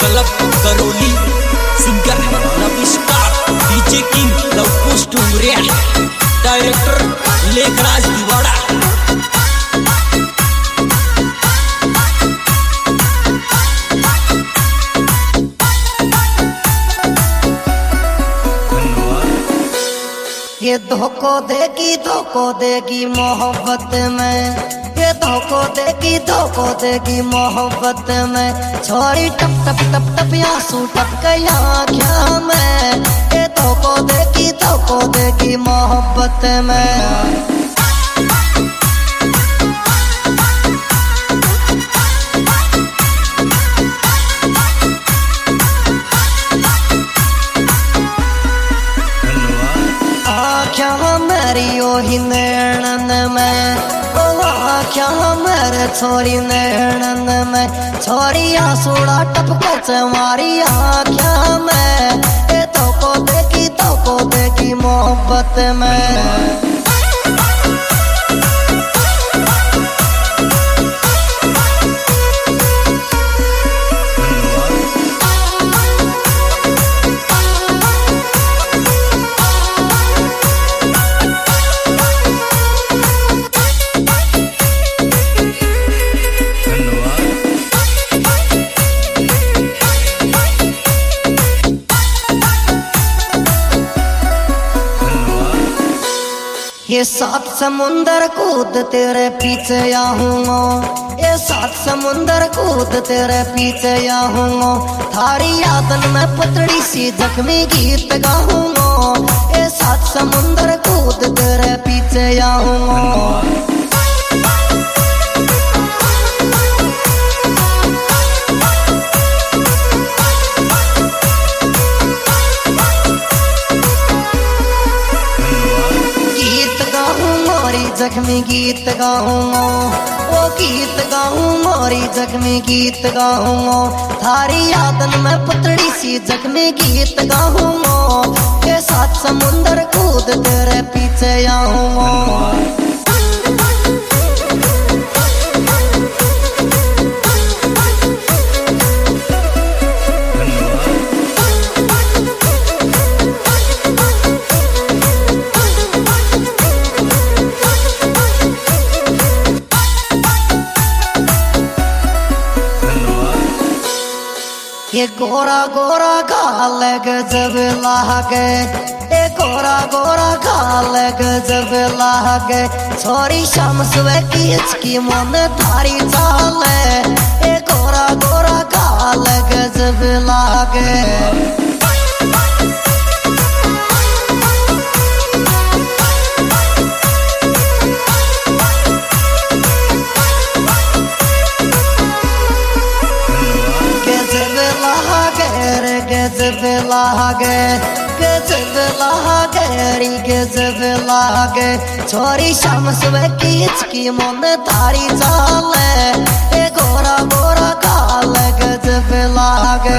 Club Karauli, singer Ravi star, DJ king Lavkush Dumariya, director Lekhraj Diwada. ये धोखो देगी मोहब्बत में, ये धोखो देगी मोहब्बत में। छोरी टप टप टप टप आंसू टपके आँखों में। ये धोखो देगी मोहब्बत में। ही नैनन में क्या मेरे छोरी नैनन में। छोरी आंसूड़ा टपके चमारी आँखों में। ये धोखो देगी मोहब्बत में। ये 7 समुंदर कूद तेरे पीछे आऊंगा। ये 7 समुंदर कूद तेरे पीछे आऊंगा। थारी यादन में पतड़ी सी जख्मी गीत गाऊंगा। ये 7 समुंदर कूद तेरे पीछे आऊंगा। जख्मी गीत गाऊंगा, वो गीत गाऊं मोरी जख्मी गीत गाऊंगा। थारी यादन में पतड़ी सी जख्मी गीत गाऊंगा। ये 7 समुंदर कूद तेरे पीछे आऊंगा। ये गोरा गोरा गाल गजब लागे। ये गोरा गोरा गाल गजब लागे। छोरी शाम सुबह की हिचकी मन थारी चाल। ये गोरा गोरा गाल गजब लागे। गजब लागे छोरी शाम सुबह की हिचकी मन थारी चाल। ये गोरा गोरा काल गजब लागे।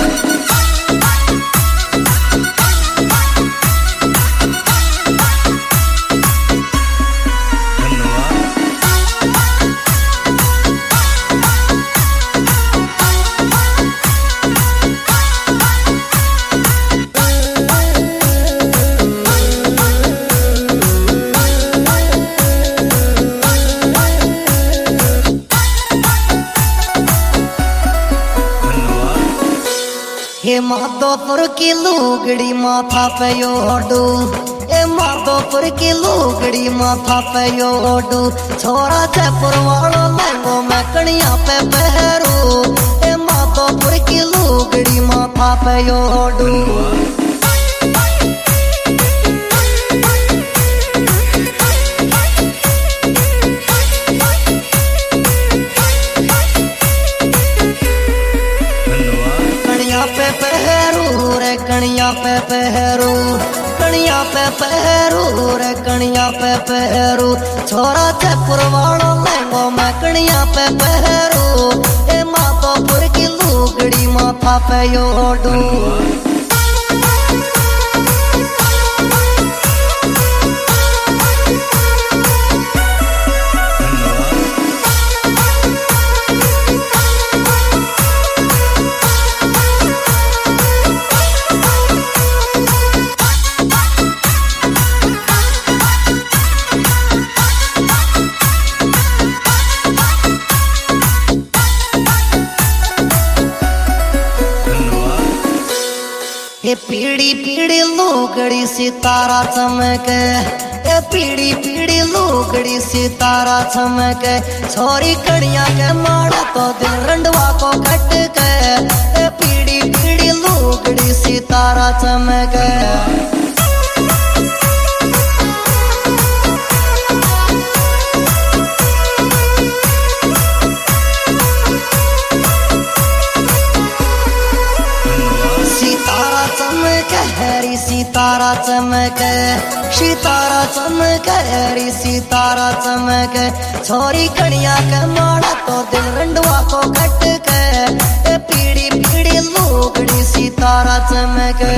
ये माधोपुर की लुगड़ी माथा पे ओढ़ू। ये माधोपुर की लुगड़ी माथा पे ओढ़ू। छोरा जयपुर वालों लहंगों में कड़िया पे पहरू। ये माधोपुर की लुगड़ी माथा पे ओढ़ू। कणिया पे पहरू, कणिया पे पहरू रे कणिया पे पहरू। छोरा जयपुर वालों लहंगों में कणिया पे पहरू। ए माधोपुर की लुगड़ी माथा पे ओढ़ू। ये पीड़ी पीड़ी लुगड़ी सितारा चमके, ये पीड़ी पीड़ी लुगड़ी सितारा चमके, छोरी कड़िया के माड़ा तो दिल रंडवा को कट के, ये पीड़ी पीड़ी लुगड़ी सितारा चमके। हरी सितारा चमके, सितारा चमके, हरी सितारा चमके, छोरी कड़िया के माड़ा तो दिल रंडवा को कट के, पीड़ी पीड़ी लुगड़ी सितारा चमके।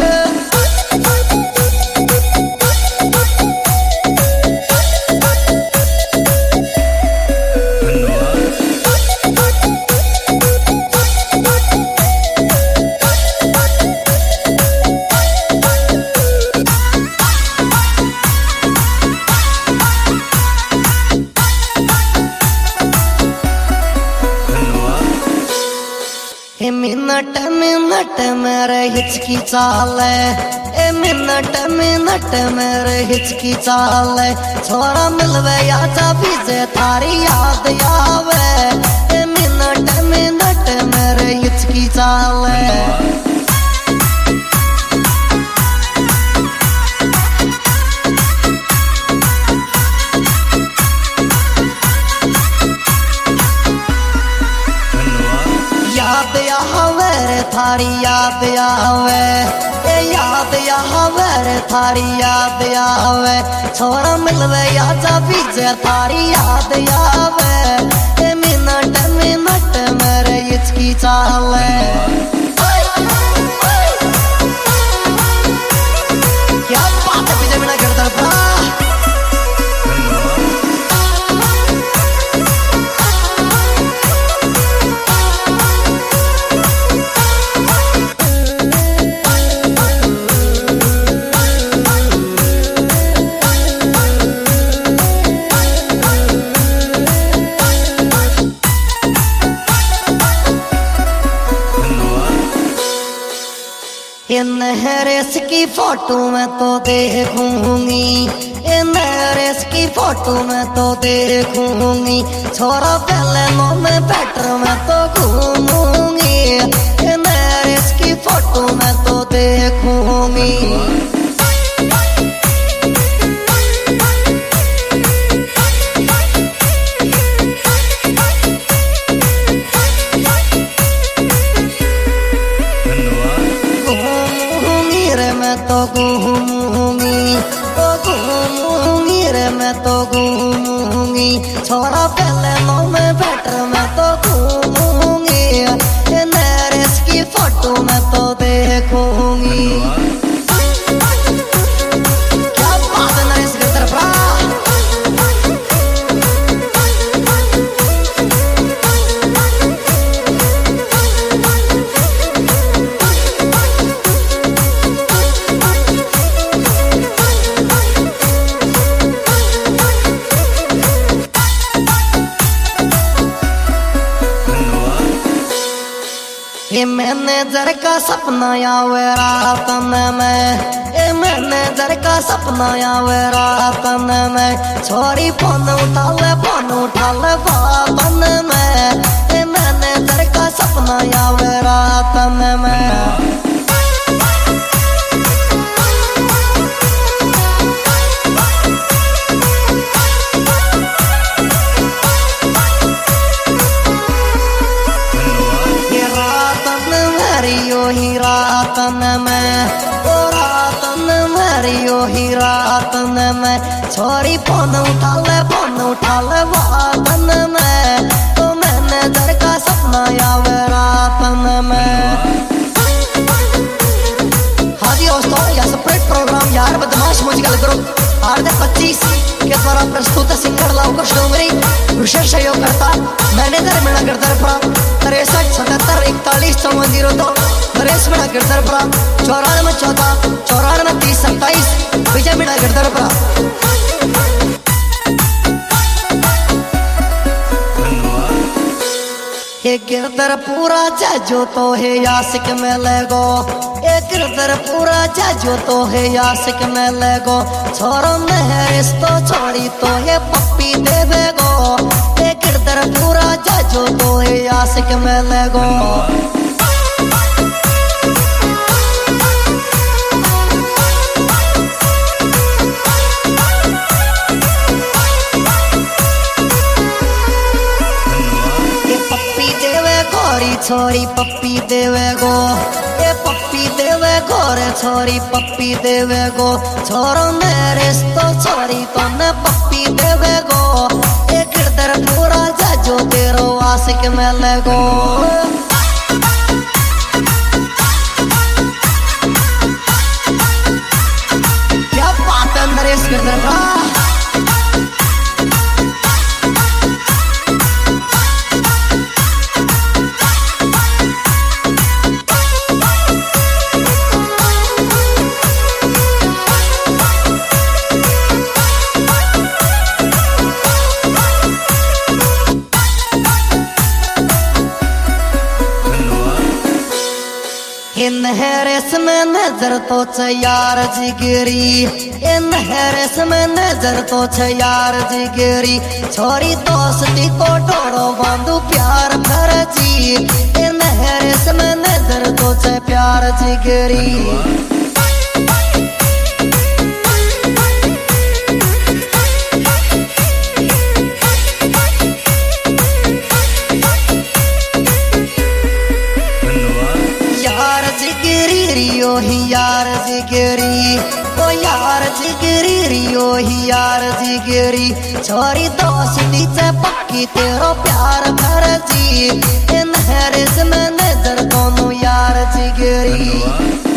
मिनट मिनट मेरे हिचकी चाल, ए मिनट मिनट मेरे हिचकी चाल, छोरा मिलवे या बीजे थारी याद आवे, ए मिनट मिनट मेरे हिचकी चाल। थारी याद आवे, याद आवे रे थारी याद आवे, छोरा मिलवे या बीजे थारी याद आवे, मिनट मिनट मेरे हिचकी चाल। क्या बात है पीछे बिना करता था। नहरेस की फोटो में तो देखूंगी, नहरेस की फोटो में तो देखूंगी, छोरा पहले नो में बैटर में तो घूमूंगी, नहरेस की फोटो में तो देखूंगी। मैं तो घूमूंगी, छोरा पहले नो में बैटर में तो घूमूंगी, नहरेस की फोटो में तो देखूंगी। क्या बात है नहरेस की तरफ। ये मैनेजर का सपना आवे रात में, मैनेजर का सपना आवे रात में, छोरी फोन उठा ले बातन में, मैनेजर का सपना आवे रात में। ही रातन में, ओ रातन मरियो ही रातन में, छोरी फोन उठा ले वातन में, तो मैनेजर का सपना आवे रातन में। हाँ जी दोस्तों, यह सेपरेट प्रोग्राम यार बदमाश म्यूजिकल ग्रुप RD25 के द्वारा प्रस्तुत सिंगर लवकुश डोंगरी, विशेष सहयोगकर्ता मैनेजर मेणा गिरधरपुरा 63 77 41 5402, नरेश मेणा गिरधरपुरा 94 14 94 30 27, विजय मेणा गिरधरपुरा। ये गिरदर पूरा जाजो तो है यासिक में लगो, ये गिरदर पूरा जाजो तो है यासिक में लगो। छोरो महरिस तो छोड़ी तो ये पप्पी देवेगो, ये गिरदर पूरा जाजो तो है यासिक में लगो। छोरी पप्पी देवे गो, ये पप्पी देवे गो रे छोरी पप्पी देवे गो। छोरो मेरे तो छोरी तो न पप्पी देवे गो, ये गिरदर पूरा जाजो तेरो आशिक में लगो। क्या बात है नरेश गिरदर का। इन हैरस में नजर तो यार जिगरी, इन हैरस में नजर तो यार जिगरी। छोरी दोस्ती को टोड़ो बांधू प्यार फर्जी, इन हैरस में नजर तो प्यार जिगरी। रियो ही यार जिगरी, ओ यार जिगरी रियो ही यार जिगरी। छोरी दोस्ती से पक्की तेरो प्यार फर्जी, इन हैरस में नजर दोनों यार जिगरी।